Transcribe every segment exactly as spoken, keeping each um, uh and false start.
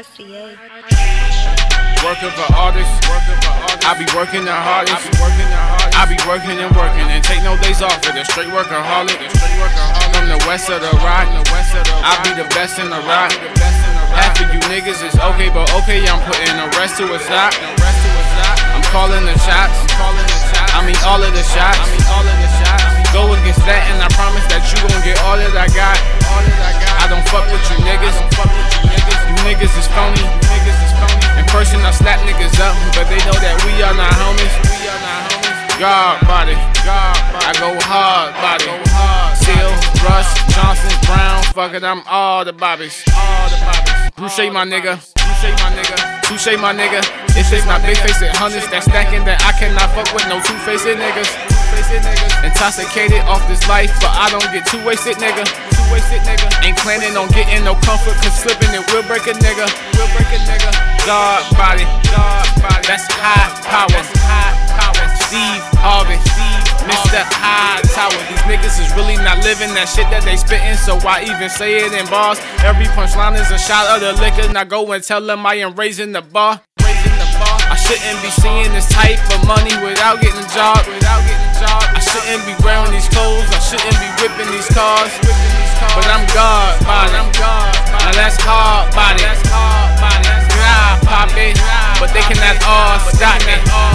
R C A. Working for artists, working for artists. I be working the hardest. I be working the hardest. I be working and working and take no days off. For the straight workaholic, the straight workaholic. From the west of the rock, the west of the rock. I be the best in the rock. Half of you niggas is okay, but okay, I'm putting the rest to a stop. I'm calling the shots. I'm calling the shots. I mean all of the shots. I mean all of the shots. Go against that, and I promise that you gon' get all that I got. All that I got. I don't fuck with you niggas. I don't fuck with you niggas. You niggas is phony. You niggas is phony. In person I slap niggas up, but they know that we are not homies. We are not homies. God body, God body. I go hard body. Go hard. Seal, Russ, Johnson, Brown. Fuck it, I'm all the bobbies. All the bobbies. Touche my nigga. Touche my nigga. Touche my nigga. If it's not big face at hundreds, that stacking that I cannot fuck with no two-faced niggas. Intoxicated off this life, but I don't get too wasted, nigga. Too wasted, nigga. Ain't planning on getting no comfort, cause slipping it will break a nigga. Will break a nigga. God body, God body. That's high power. That's high power. Steve Harvey, Steve, Mister High Tower. These niggas is really not living that shit that they spittin', so why even say it in bars? Every punchline is a shot of the liquor. Now go and tell them I am raising the bar. Raising the bar. I shouldn't be seeing this type of money without getting a job. Without getting a job. I shouldn't be wearing these clothes. I shouldn't be whipping these cars. Whipping these cars. But I'm God body. I'm God body. Now that's hard body. That's hard body. Yeah, pop it. But they cannot all stop me.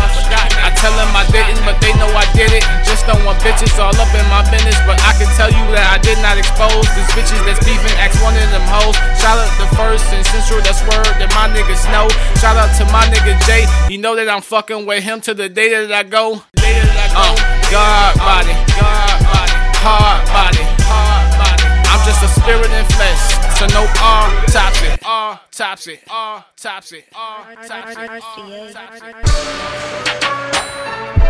I tell them I didn't, but they know I did it. Just don't want bitches all up in my business, but I can tell you that I did not expose these bitches that's beefing. Ask one of them hoes. Shout out the first and central, that's word that my niggas know. Shout out to my nigga Jay. You know that I'm fucking with him to the day that I go. Day that I go. Uh, God body, God body, hard body, hard body. I'm just a spirit in flesh, so no autopsy, autopsy, autopsy, autopsy, autopsy.